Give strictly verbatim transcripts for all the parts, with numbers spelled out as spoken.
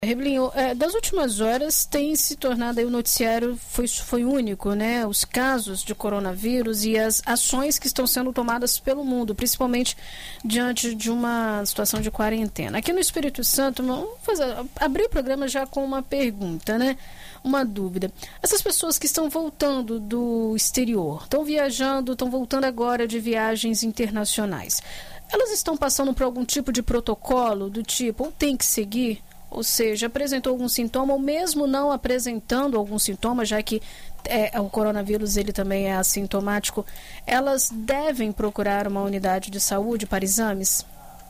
Reblinho, é, das últimas horas tem se tornado aí o noticiário foi, foi único, né? Os casos de coronavírus e as ações que estão sendo tomadas pelo mundo, principalmente diante de uma situação de quarentena. Aqui no Espírito Santo, vamos fazer, abrir o programa já com uma pergunta, né? Uma dúvida. Essas pessoas que estão voltando do exterior, estão viajando, estão voltando agora de viagens internacionais, elas estão passando por algum tipo de protocolo do tipo, ou tem que seguir? Ou seja, apresentou algum sintoma, ou mesmo não apresentando algum sintoma, já que é, o coronavírus ele também é assintomático, elas devem procurar uma unidade de saúde para exames?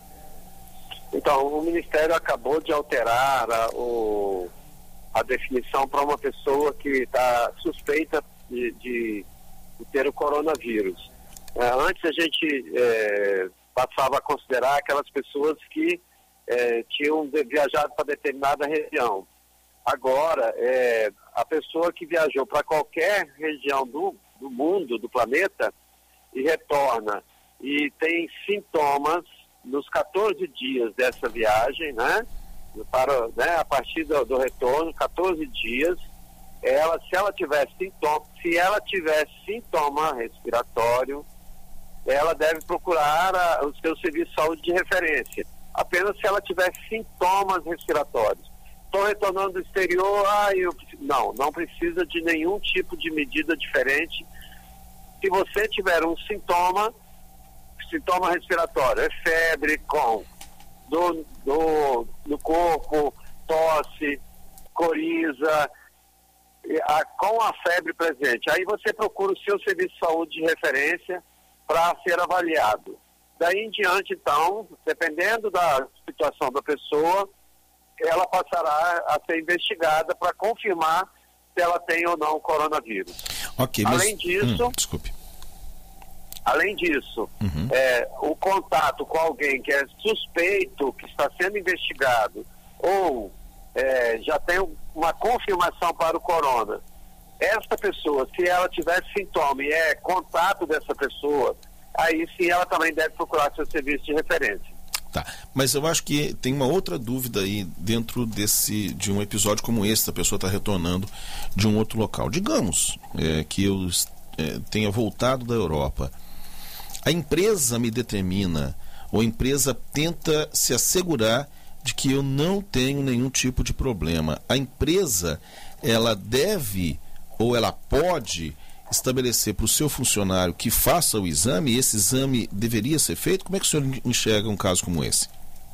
Então, o Ministério acabou de alterar a, o, a definição para uma pessoa que está suspeita de, de, de ter o coronavírus. É, antes a gente é, passava a considerar aquelas pessoas que É, tinham viajado para determinada região. Agora, é, a pessoa que viajou para qualquer região do, do mundo, do planeta, e retorna e tem sintomas nos quatorze dias dessa viagem, né? Para, né, a partir do, do retorno, quatorze dias, ela, se ela tiver sintoma, se ela tiver sintoma respiratório, ela deve procurar a, o seu serviço de saúde de referência. Apenas se ela tiver sintomas respiratórios. Estou retornando do exterior, ah, eu... não, não precisa de nenhum tipo de medida diferente. Se você tiver um sintoma, sintoma respiratório, é febre com do, do, do corpo, tosse, coriza, a, com a febre presente. Aí você procura o seu serviço de saúde de referência para ser avaliado. Daí em diante, então, dependendo da situação da pessoa, ela passará a ser investigada para confirmar se ela tem ou não o coronavírus. Ok, além mas... disso, hum, desculpe. Além disso, uhum. é, o contato com alguém que é suspeito, que está sendo investigado, ou é, já tem uma confirmação para o corona, essa pessoa, se ela tiver sintoma e é contato dessa pessoa, aí sim ela também deve procurar seu serviço de referência. Tá, mas eu acho que tem uma outra dúvida aí dentro desse, de um episódio como esse, a pessoa está retornando de um outro local. Digamos é, que eu é, tenha voltado da Europa. A empresa me determina, ou a empresa tenta se assegurar de que eu não tenho nenhum tipo de problema. A empresa, ela deve, ou ela pode estabelecer para o seu funcionário que faça o exame, e esse exame deveria ser feito? Como é que o senhor enxerga um caso como esse?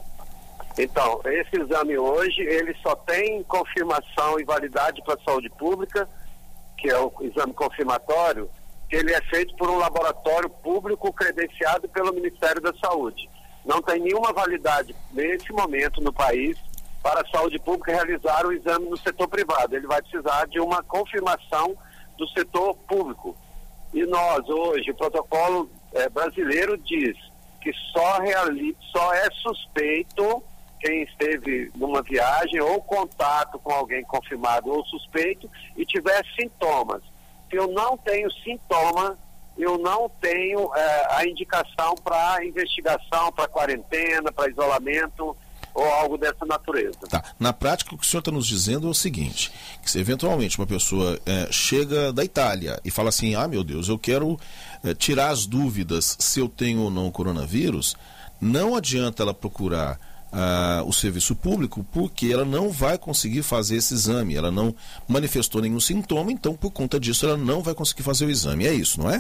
Então, esse exame hoje, ele só tem confirmação e validade para a saúde pública, que é o exame confirmatório, que ele é feito por um laboratório público credenciado pelo Ministério da Saúde. Não tem nenhuma validade nesse momento no país para a saúde pública realizar o exame no setor privado. Ele vai precisar de uma confirmação do setor público. E nós, hoje, o protocolo é, brasileiro diz que só, reali- só é suspeito quem esteve numa viagem ou contato com alguém confirmado ou suspeito e tiver sintomas. Se eu não tenho sintoma, eu não tenho é, a indicação para investigação, para quarentena, para isolamento ou algo dessa natureza. Tá. Na prática, o que o senhor está nos dizendo é o seguinte, que se eventualmente uma pessoa é, chega da Itália e fala assim, ah, meu Deus, eu quero é, tirar as dúvidas se eu tenho ou não o coronavírus, não adianta ela procurar ah, o serviço público, porque ela não vai conseguir fazer esse exame, ela não manifestou nenhum sintoma, então por conta disso ela não vai conseguir fazer o exame, é isso, não é?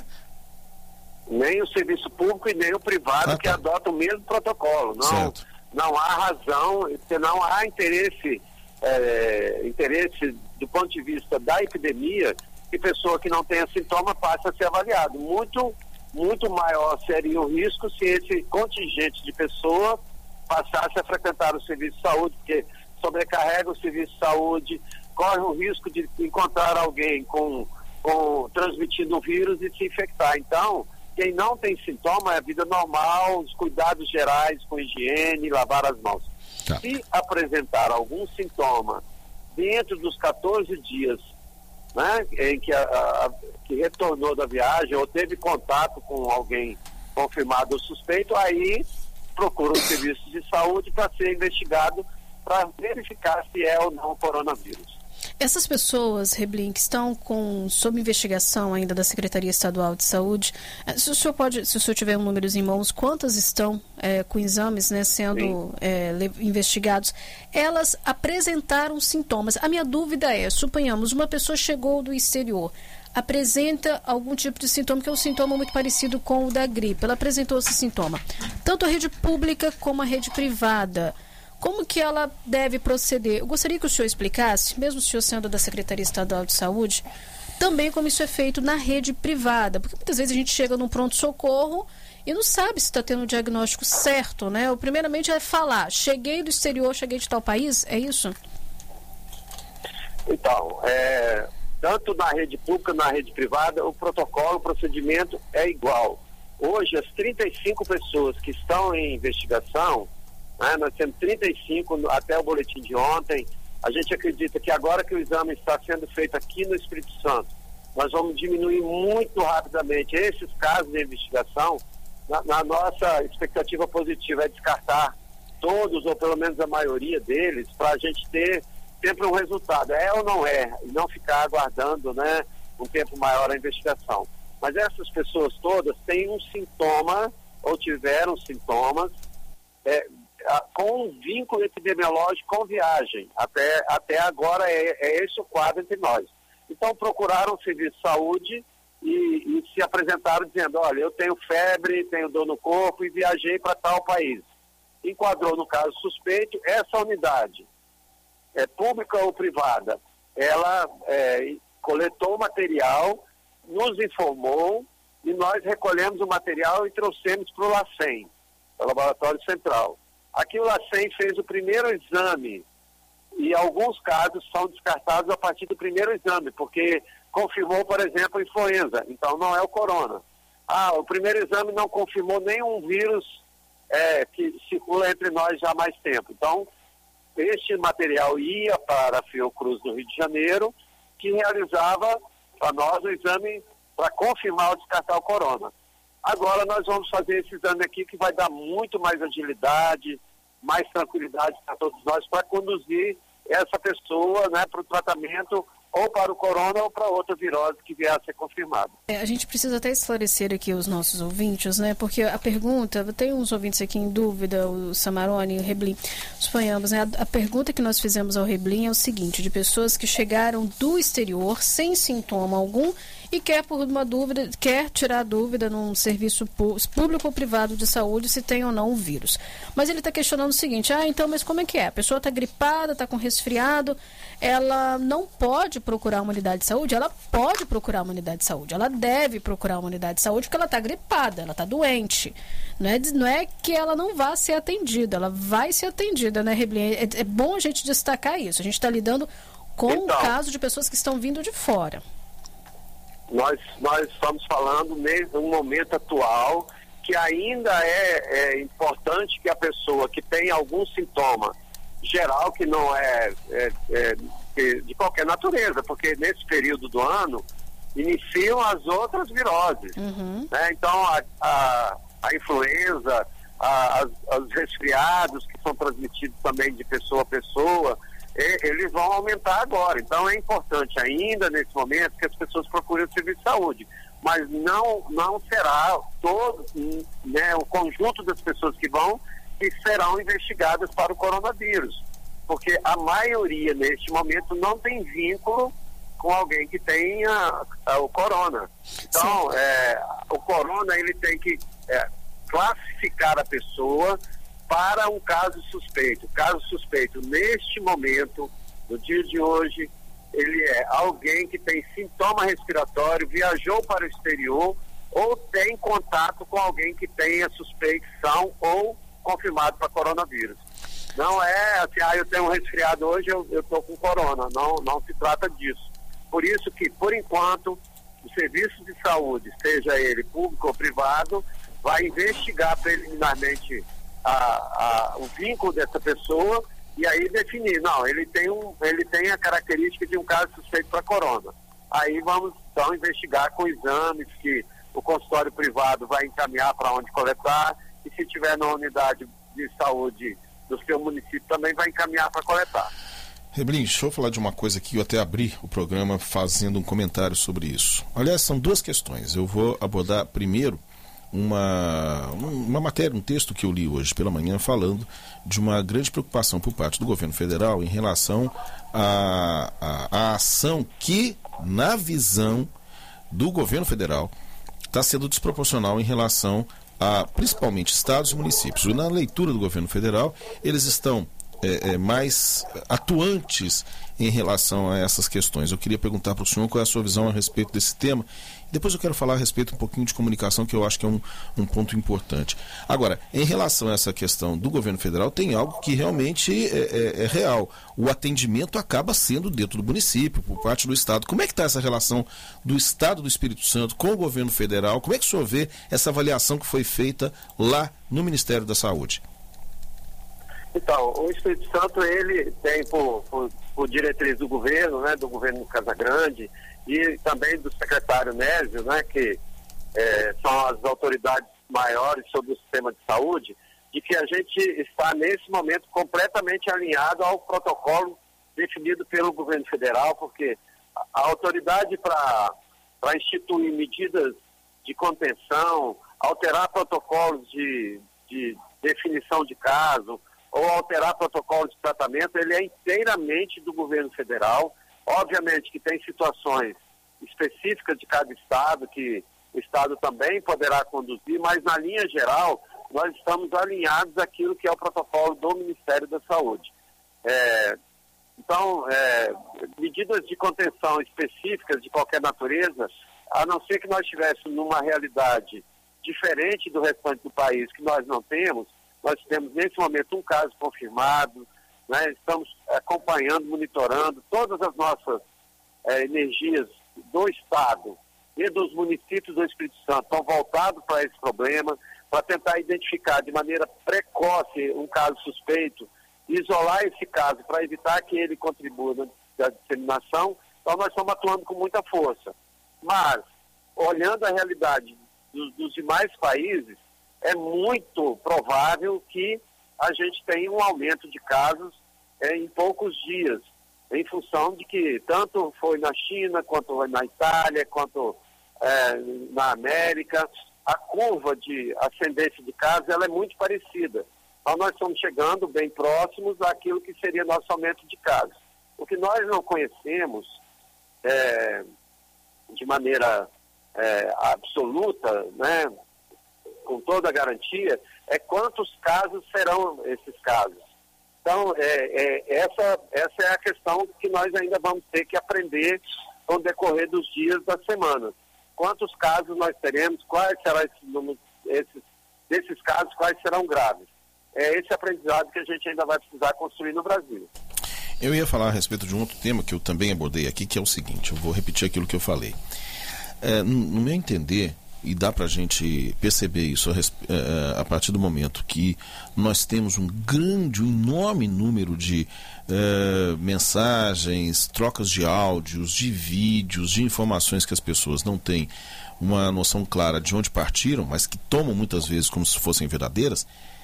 Nem o serviço público e nem o privado ah, tá. que adota o mesmo protocolo, não... Certo. Não há razão, porque não há interesse, é, interesse do ponto de vista da epidemia, que pessoa que não tenha sintoma passe a ser avaliado. Muito, muito maior seria o risco se esse contingente de pessoa passasse a frequentar o serviço de saúde, porque sobrecarrega o serviço de saúde, corre o risco de encontrar alguém com, com transmitindo o vírus e se infectar. Então, quem não tem sintoma é a vida normal, os cuidados gerais com higiene, lavar as mãos. Tá. Se apresentar algum sintoma dentro dos quatorze dias, né, em que, a, a, que retornou da viagem ou teve contato com alguém confirmado ou suspeito, aí procura os serviços de saúde para ser investigado para verificar se é ou não coronavírus. Essas pessoas, Reblin, que estão com, sob investigação ainda da Secretaria Estadual de Saúde, se o senhor pode, se o senhor tiver números em mãos, quantas estão é, com exames, né, sendo é, investigados, elas apresentaram sintomas. A minha dúvida é, suponhamos, uma pessoa chegou do exterior, apresenta algum tipo de sintoma, que é um sintoma muito parecido com o da gripe. Ela apresentou esse sintoma. Tanto a rede pública como a rede privada, como que ela deve proceder? Eu gostaria que o senhor explicasse, mesmo o senhor sendo da Secretaria Estadual de Saúde, também como isso é feito na rede privada, porque muitas vezes a gente chega num pronto-socorro e não sabe se está tendo o diagnóstico certo, né? O primeiramente é falar, cheguei do exterior, cheguei de tal país, é isso? Então, é, tanto na rede pública, na rede privada, o protocolo, o procedimento é igual. Hoje, as trinta e cinco pessoas que estão em investigação, né, nós temos trinta e cinco até o boletim de ontem. A gente acredita que agora que o exame está sendo feito aqui no Espírito Santo, nós vamos diminuir muito rapidamente esses casos de investigação. Na, na nossa expectativa positiva é descartar todos, ou pelo menos a maioria deles, para a gente ter sempre um resultado, é ou não é, e não ficar aguardando, né, um tempo maior a investigação. Mas essas pessoas todas têm um sintoma, ou tiveram sintomas, é, com um vínculo epidemiológico com viagem. Até, até agora é, é esse o quadro entre nós. Então procuraram o serviço de saúde e, e se apresentaram dizendo, olha, eu tenho febre, tenho dor no corpo e viajei para tal país. Enquadrou no caso suspeito, essa unidade, é, pública ou privada, ela é, coletou o material, nos informou e nós recolhemos o material e trouxemos para o LACEN, o Laboratório Central. Aqui o LACEN fez o primeiro exame e alguns casos são descartados a partir do primeiro exame, porque confirmou, por exemplo, a influenza, então não é o corona. Ah, o primeiro exame não confirmou nenhum vírus é, que circula entre nós já há mais tempo. Então, este material ia para a Fiocruz no Rio de Janeiro, que realizava para nós o exame para confirmar ou descartar o corona. Agora nós vamos fazer esse exame aqui que vai dar muito mais agilidade, mais tranquilidade para todos nós, para conduzir essa pessoa, né, para o tratamento ou para o corona ou para outra virose que vier a ser confirmada. É, a gente precisa até esclarecer aqui os nossos ouvintes, né, porque a pergunta, tem uns ouvintes aqui em dúvida, o Samarone e o Reblin, suponhamos, né, a, a pergunta que nós fizemos ao Reblin é o seguinte, de pessoas que chegaram do exterior sem sintoma algum e quer por uma dúvida, quer tirar dúvida num serviço público ou privado de saúde se tem ou não o vírus. Mas ele está questionando o seguinte, ah, então, mas como é que é? A pessoa está gripada, está com resfriado, ela não pode procurar uma unidade de saúde? Ela pode procurar uma unidade de saúde, ela deve procurar uma unidade de saúde porque ela está gripada, ela está doente. Não é, não é que ela não vá ser atendida, ela vai ser atendida, né, Reblin? É, é bom a gente destacar isso, a gente está lidando com o então, caso de pessoas que estão vindo de fora. Nós, nós estamos falando num momento atual que ainda é, é importante que a pessoa que tem algum sintoma geral, que não é, é, é de qualquer natureza, porque nesse período do ano iniciam as outras viroses. Uhum. Né? Então a, a, a influenza, a, as, os resfriados que são transmitidos também de pessoa a pessoa, eles vão aumentar agora. Então é importante ainda nesse momento que as pessoas procurem o serviço de saúde, mas não, não será todo, né, o conjunto das pessoas que vão que serão investigadas para o coronavírus, porque a maioria neste momento não tem vínculo com alguém que tenha a, o corona. Então é, o corona ele tem que é, classificar a pessoa para um caso suspeito. Caso suspeito, neste momento, no dia de hoje, ele é alguém que tem sintoma respiratório, viajou para o exterior ou tem contato com alguém que tenha suspeição ou confirmado para coronavírus. Não é assim, ah, eu tenho um resfriado hoje, eu estou com corona. Não, não se trata disso. Por isso que, por enquanto, o serviço de saúde, seja ele público ou privado, vai investigar preliminarmente A, a, o vínculo dessa pessoa e aí definir, não, ele tem, um, ele tem a característica de um caso suspeito para corona. Aí vamos então investigar com exames que o consultório privado vai encaminhar para onde coletar e se tiver na unidade de saúde do seu município também vai encaminhar para coletar. Reblin, deixa eu falar de uma coisa que eu até abri o programa fazendo um comentário sobre isso. Aliás, são duas questões. Eu vou abordar primeiro uma, uma matéria, um texto que eu li hoje pela manhã falando de uma grande preocupação por parte do governo federal em relação à a, a, a ação que, na visão do governo federal, está sendo desproporcional em relação a, principalmente, estados e municípios. E na leitura do governo federal, eles estão É, é, mais atuantes em relação a essas questões. Eu queria perguntar para o senhor qual é a sua visão a respeito desse tema. Depois eu quero falar a respeito um pouquinho de comunicação, que eu acho que é um, um ponto importante. Agora, em relação a essa questão do governo federal, tem algo que realmente é, é, é real. O atendimento acaba sendo dentro do município, por parte do Estado. Como é que está essa relação do Estado do Espírito Santo com o governo federal? Como é que o senhor vê essa avaliação que foi feita lá no Ministério da Saúde? Então, o Espírito Santo, ele tem por, por, por diretriz do governo, né, do governo Casagrande e também do secretário Nésio, né, que é, são as autoridades maiores sobre o sistema de saúde, de que a gente está, nesse momento, completamente alinhado ao protocolo definido pelo governo federal, porque a autoridade para para instituir medidas de contenção, alterar protocolos de, de definição de caso, ou alterar protocolo de tratamento, ele é inteiramente do governo federal. Obviamente que tem situações específicas de cada estado, que o estado também poderá conduzir, mas na linha geral, nós estamos alinhados àquilo que é o protocolo do Ministério da Saúde. É, então, é, medidas de contenção específicas de qualquer natureza, a não ser que nós estivéssemos numa realidade diferente do restante do país, que nós não temos. Nós temos, nesse momento, um caso confirmado, né? Estamos acompanhando, monitorando todas as nossas eh, energias do Estado e dos municípios do Espírito Santo estão voltados para esse problema, para tentar identificar de maneira precoce um caso suspeito, isolar esse caso para evitar que ele contribua na, na disseminação. Então, nós estamos atuando com muita força. Mas, olhando a realidade dos, dos demais países, é muito provável que a gente tenha um aumento de casos é, em poucos dias, em função de que tanto foi na China, quanto foi na Itália, quanto é, na América, a curva de ascendência de casos ela é muito parecida. Então nós estamos chegando bem próximos àquilo que seria nosso aumento de casos. O que nós não conhecemos é, de maneira é, absoluta, né, com toda a garantia, é quantos casos serão esses casos. Então, é, é, essa, essa é a questão que nós ainda vamos ter que aprender com o decorrer dos dias da semana. Quantos casos nós teremos, quais serão esses números, esses, desses casos, quais serão graves. É esse aprendizado que a gente ainda vai precisar construir no Brasil. Eu ia falar a respeito de um outro tema que eu também abordei aqui, que é o seguinte, eu vou repetir aquilo que eu falei. É, no, no meu entender, e dá para a gente perceber isso a, a partir do momento que nós temos um grande, um enorme número de uh, mensagens, trocas de áudios, de vídeos, de informações que as pessoas não têm uma noção clara de onde partiram, mas que tomam muitas vezes como se fossem verdadeiras.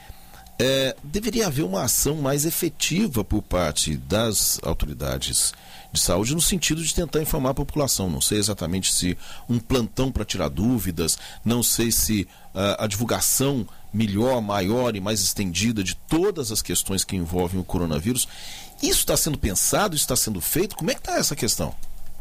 É, deveria haver uma ação mais efetiva por parte das autoridades de saúde no sentido de tentar informar a população. Não sei exatamente se um plantão para tirar dúvidas, não sei se uh, a divulgação melhor, maior e mais estendida de todas as questões que envolvem o coronavírus. Isso está sendo pensado, isso está sendo feito? Como é que está essa questão?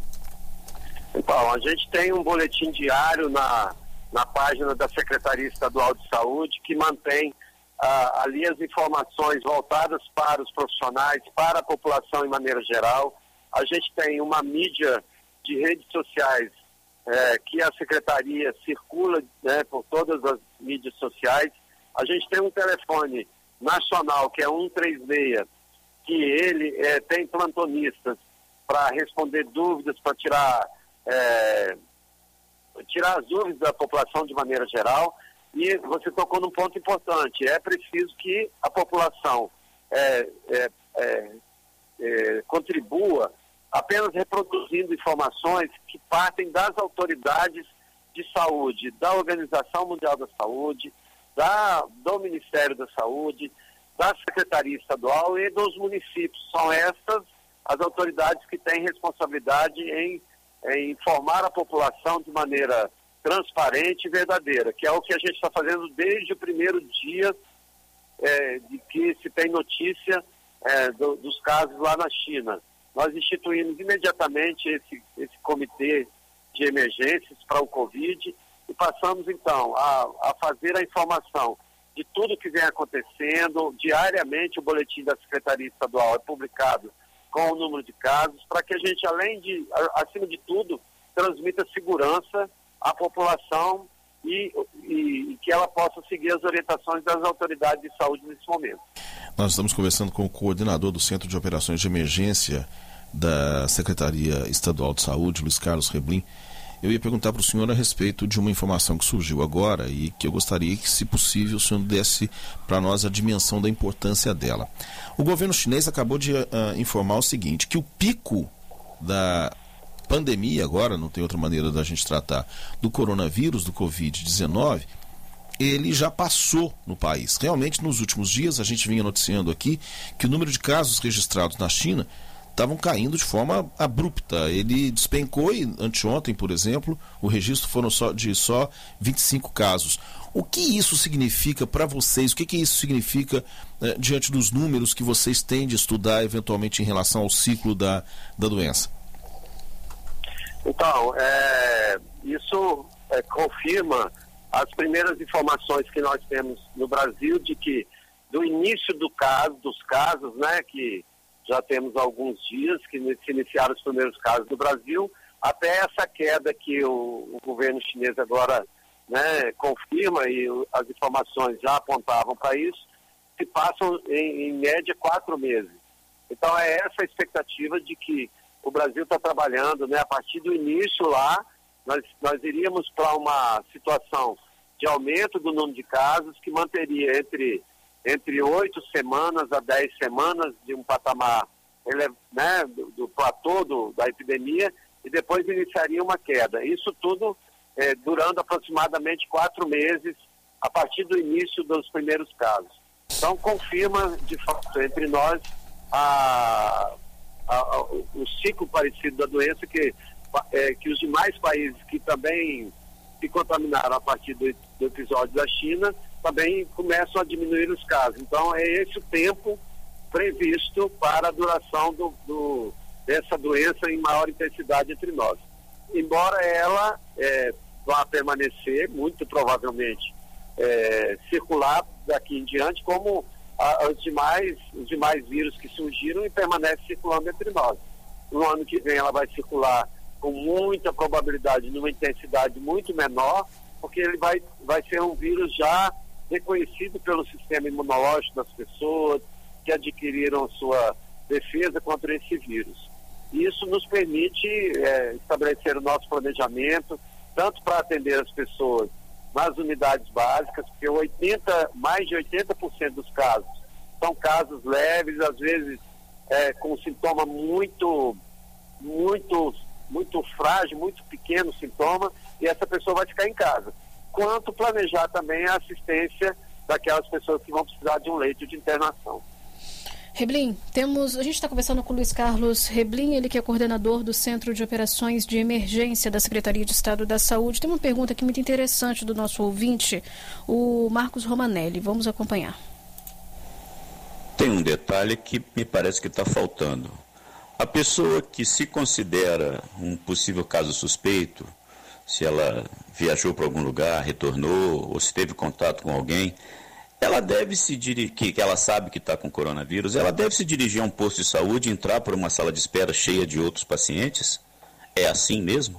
Então, a gente tem um boletim diário na, na página da Secretaria Estadual de Saúde que mantém Ah, ali as informações voltadas para os profissionais, para a população em maneira geral. A gente tem uma mídia de redes sociais é, que a Secretaria circula, né, por todas as mídias sociais. A gente tem um telefone nacional que é um três seis, que ele é, tem plantonistas para responder dúvidas, para tirar, é, tirar as dúvidas da população de maneira geral. E você tocou num ponto importante, é preciso que a população é, é, é, é, contribua apenas reproduzindo informações que partem das autoridades de saúde, da Organização Mundial da Saúde, da, do Ministério da Saúde, da Secretaria Estadual e dos municípios. São essas as autoridades que têm responsabilidade em, em informar a população de maneira transparente e verdadeira, que é o que a gente está fazendo desde o primeiro dia é, de que se tem notícia é, do, dos casos lá na China. Nós instituímos imediatamente esse, esse comitê de emergências para o Covid e passamos, então, a, a fazer a informação de tudo que vem acontecendo. Diariamente o boletim da Secretaria Estadual é publicado com o número de casos, para que a gente, além de, acima de tudo, transmita segurança à população e, e, e que ela possa seguir as orientações das autoridades de saúde nesse momento. Nós estamos conversando com o coordenador do Centro de Operações de Emergência da Secretaria Estadual de Saúde, Luiz Carlos Reblin. Eu ia perguntar para o senhor a respeito de uma informação que surgiu agora e que eu gostaria que, se possível, o senhor desse para nós a dimensão da importância dela. O governo chinês acabou de uh, informar o seguinte, que o pico da pandemia agora, não tem outra maneira da gente tratar, do coronavírus, do covid dezenove, ele já passou no país. Realmente, nos últimos dias, a gente vinha noticiando aqui que o número de casos registrados na China estavam caindo de forma abrupta. Ele despencou e anteontem, por exemplo, o registro foram só de só vinte e cinco casos. O que isso significa para vocês? O que, que isso significa eh, diante dos números que vocês têm de estudar eventualmente em relação ao ciclo da, da doença? Então, é, isso é, confirma as primeiras informações que nós temos no Brasil de que do início do caso, dos casos, né, que já temos alguns dias que se iniciaram os primeiros casos no Brasil, até essa queda que o, o governo chinês agora, né, confirma, e o, as informações já apontavam para isso, se passam em, em média quatro meses. Então é essa a expectativa de que o Brasil está trabalhando, né, a partir do início lá, nós, nós iríamos para uma situação de aumento do número de casos que manteria entre entre oito semanas a dez semanas de um patamar, né, do, do platô do, da epidemia, e depois iniciaria uma queda. Isso tudo é, durando aproximadamente quatro meses a partir do início dos primeiros casos. Então, confirma, de fato, entre nós, a, a, a, o ciclo parecido da doença que, é, que os demais países que também se contaminaram a partir do, do episódio da China também começam a diminuir os casos. Então, é esse o tempo previsto para a duração do, do, dessa doença em maior intensidade entre nós. Embora ela é, vá permanecer, muito provavelmente, é, circular daqui em diante, como a, os, demais, os demais vírus que surgiram e permanece circulando entre nós. No ano que vem ela vai circular com muita probabilidade, numa intensidade muito menor, porque ele vai, vai ser um vírus já reconhecido pelo sistema imunológico das pessoas que adquiriram sua defesa contra esse vírus. Isso nos permite é, estabelecer o nosso planejamento, tanto para atender as pessoas nas unidades básicas, porque oitenta, mais de oitenta por cento dos casos são casos leves, às vezes é, com sintoma muito, muito, muito frágil, muito pequeno sintoma, e essa pessoa vai ficar em casa. Quanto planejar também a assistência daquelas pessoas que vão precisar de um leito de internação. Reblin, temos, a gente está conversando com o Luiz Carlos Reblin, ele que é coordenador do Centro de Operações de Emergência da Secretaria de Estado da Saúde. Tem uma pergunta aqui muito interessante do nosso ouvinte, o Marcos Romanelli. Vamos acompanhar. Tem um detalhe que me parece que está faltando. A pessoa que se considera um possível caso suspeito, se ela viajou para algum lugar, retornou, ou se teve contato com alguém, ela deve se dirigir, que ela sabe que está com coronavírus, ela deve se dirigir a um posto de saúde e entrar por uma sala de espera cheia de outros pacientes? É assim mesmo?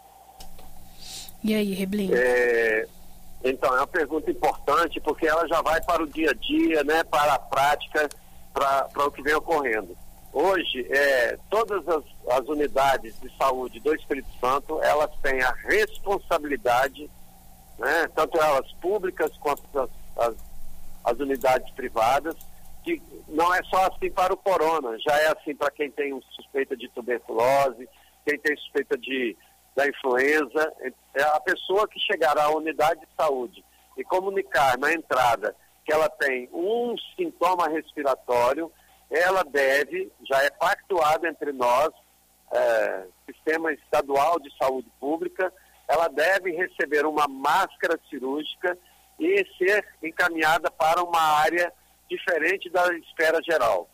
E aí, Reblin? É, então, é uma pergunta importante, porque ela já vai para o dia a dia, né, para a prática, para, para o que vem ocorrendo. Hoje, é, todas as, as unidades de saúde do Espírito Santo, elas têm a responsabilidade, né, tanto elas públicas quanto as, as, as unidades privadas, que não é só assim para o corona, já é assim para quem tem suspeita de tuberculose, quem tem suspeita de, da influenza. É a pessoa que chegar à unidade de saúde e comunicar na entrada que ela tem um sintoma respiratório, ela deve, já é pactuado entre nós, é, Sistema Estadual de Saúde Pública, ela deve receber uma máscara cirúrgica e ser encaminhada para uma área diferente da esfera geral.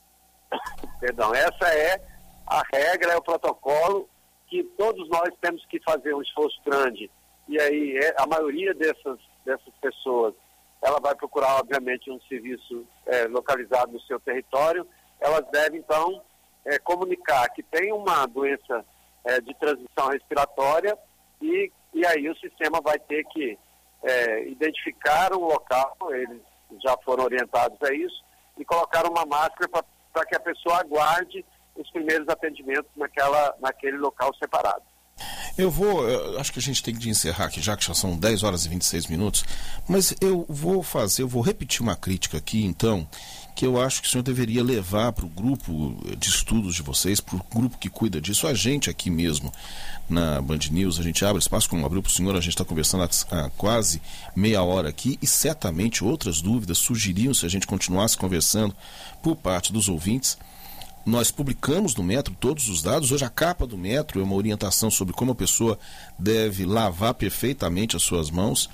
Perdão, essa é a regra, é o protocolo que todos nós temos que fazer um esforço grande. E aí é, a maioria dessas, dessas pessoas, ela vai procurar, obviamente, um serviço é, localizado no seu território. Elas devem, então, é, comunicar que tem uma doença é, de transmissão respiratória e, e aí o sistema vai ter que é, identificar o local, eles já foram orientados a isso, e colocar uma máscara para que a pessoa aguarde os primeiros atendimentos naquela, naquele local separado. Eu vou, eu acho que a gente tem que encerrar aqui, já que já são dez horas e vinte e seis minutos, mas eu vou fazer, eu vou repetir uma crítica aqui, então, que eu acho que o senhor deveria levar para o grupo de estudos de vocês, para o grupo que cuida disso, a gente aqui mesmo na Band News, a gente abre espaço, como abriu para o senhor, a gente está conversando há, há quase meia hora aqui, e certamente outras dúvidas surgiriam se a gente continuasse conversando por parte dos ouvintes. Nós publicamos no Metro todos os dados. Hoje a capa do Metro é uma orientação sobre como a pessoa deve lavar perfeitamente as suas mãos.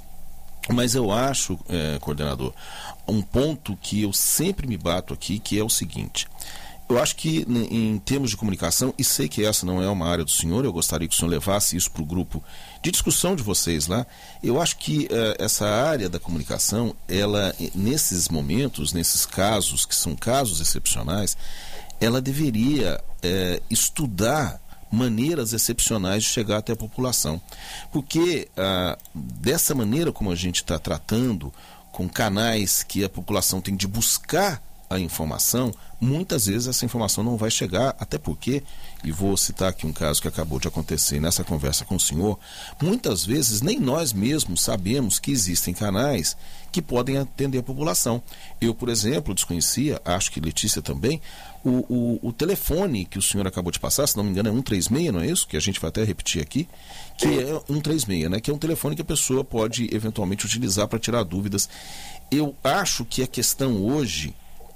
Mas eu acho, é, coordenador, um ponto que eu sempre me bato aqui, que é o seguinte. Eu acho que em termos de comunicação, e sei que essa não é uma área do senhor, eu gostaria que o senhor levasse isso para o grupo de discussão de vocês lá. Eu acho que uh, essa área da comunicação, ela, nesses momentos, nesses casos, que são casos excepcionais, ela deveria uh, estudar maneiras excepcionais de chegar até a população. Porque uh, dessa maneira como a gente está tratando, com canais que a população tem de buscar a informação, muitas vezes essa informação não vai chegar, até porque, e vou citar aqui um caso que acabou de acontecer nessa conversa com o senhor, muitas vezes nem nós mesmos sabemos que existem canais que podem atender a população. Eu, por exemplo, desconhecia, acho que Letícia também, o, o, o telefone que o senhor acabou de passar, se não me engano é cento e trinta e seis, não é isso? Que a gente vai até repetir aqui, que é cento e trinta e seis, né? Que é um telefone que a pessoa pode eventualmente utilizar para tirar dúvidas. Eu acho que a questão hoje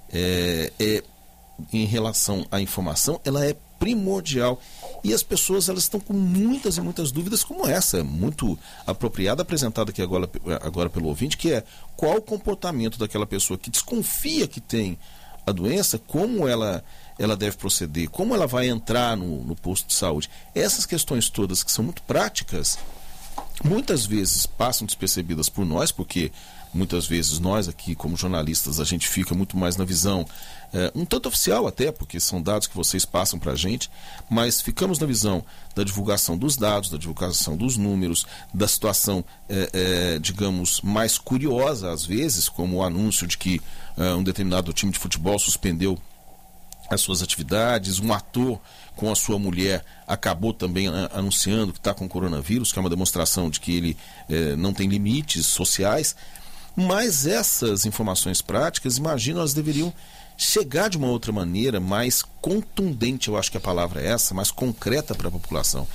É, é, em relação à informação, ela é primordial e as pessoas elas estão com muitas e muitas dúvidas como essa, muito apropriada, apresentada aqui agora, agora pelo ouvinte, que é qual o comportamento daquela pessoa que desconfia que tem a doença, como ela, ela deve proceder, como ela vai entrar no, no posto de saúde. Essas questões todas que são muito práticas, muitas vezes passam despercebidas por nós, porque muitas vezes nós aqui como jornalistas a gente fica muito mais na visão é, um tanto oficial até, porque são dados que vocês passam para a gente, mas ficamos na visão da divulgação dos dados, da divulgação dos números, da situação é, é, digamos mais curiosa às vezes, como o anúncio de que é, um determinado time de futebol suspendeu as suas atividades, um ator com a sua mulher acabou também uh, anunciando que está com coronavírus, que é uma demonstração de que ele uh, não tem limites sociais. Mas essas informações práticas, imagino, elas deveriam chegar de uma outra maneira, mais contundente, eu acho que a palavra é essa, mais concreta para a população.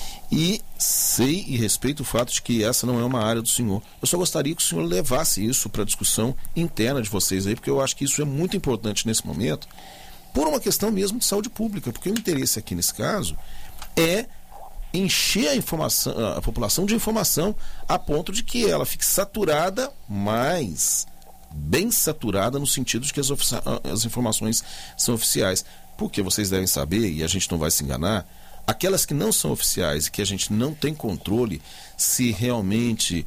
E sei e respeito o fato de que essa não é uma área do senhor. Eu só gostaria que o senhor levasse isso para a discussão interna de vocês aí, porque eu acho que isso é muito importante nesse momento, por uma questão mesmo de saúde pública, porque o interesse aqui nesse caso é encher a, informação, a população de informação a ponto de que ela fique saturada, mas bem saturada no sentido de que as, as informações são oficiais. Porque vocês devem saber, e a gente não vai se enganar, aquelas que não são oficiais e que a gente não tem controle se realmente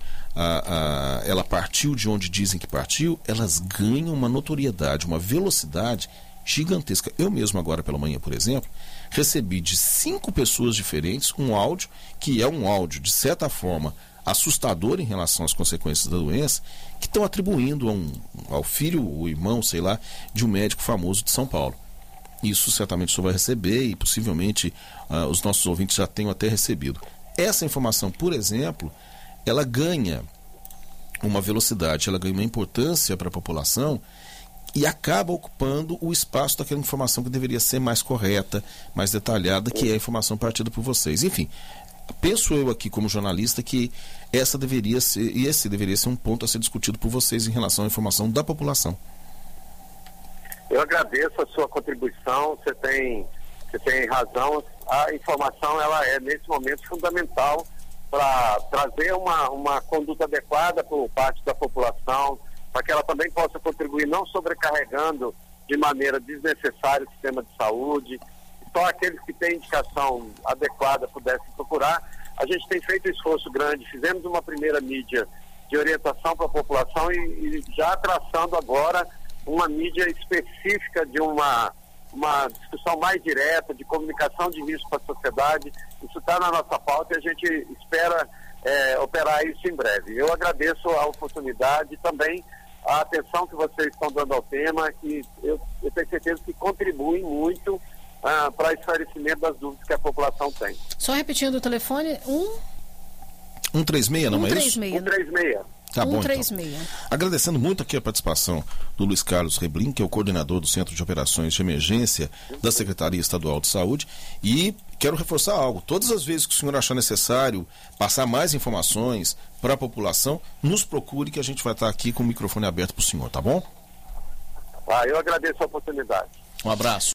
a, a, ela partiu de onde dizem que partiu, elas ganham uma notoriedade, uma velocidade gigantesca. Eu mesmo agora pela manhã, por exemplo, recebi de cinco pessoas diferentes um áudio, que é um áudio de certa forma assustador em relação às consequências da doença, que estão atribuindo a um, ao filho, o irmão, sei lá, de um médico famoso de São Paulo. Isso certamente o senhor vai receber e possivelmente uh, os nossos ouvintes já tenham até recebido. Essa informação, por exemplo, ela ganha uma velocidade, ela ganha uma importância para a população e acaba ocupando o espaço daquela informação que deveria ser mais correta, mais detalhada, que é a informação partida por vocês. Enfim, penso eu aqui como jornalista que essa deveria ser, e esse deveria ser um ponto a ser discutido por vocês em relação à informação da população. Eu agradeço a sua contribuição, você tem, você tem razão. A informação ela é, nesse momento, fundamental para trazer uma, uma conduta adequada por parte da população, para que ela também possa contribuir, não sobrecarregando de maneira desnecessária o sistema de saúde. Só aqueles que têm indicação adequada pudessem procurar. A gente tem feito um esforço grande, fizemos uma primeira mídia de orientação para a população e, e já traçando agora uma mídia específica de uma, uma discussão mais direta, de comunicação de risco para a sociedade. Isso está na nossa pauta e a gente espera é, operar isso em breve. Eu agradeço a oportunidade e também a atenção que vocês estão dando ao tema, que eu, eu tenho certeza que contribuem muito ah, para esclarecimento das dúvidas que a população tem. Só repetindo o telefone, um... um três seis, não é isso? um três seis. Tá bom, um três seis. Então. Agradecendo muito aqui a participação do Luiz Carlos Reblin, que é o coordenador do Centro de Operações de Emergência da Secretaria Estadual de Saúde, e quero reforçar algo: todas as vezes que o senhor achar necessário passar mais informações para a população, nos procure que a gente vai estar aqui com o microfone aberto para o senhor, tá bom? Ah, eu agradeço a oportunidade. Um abraço.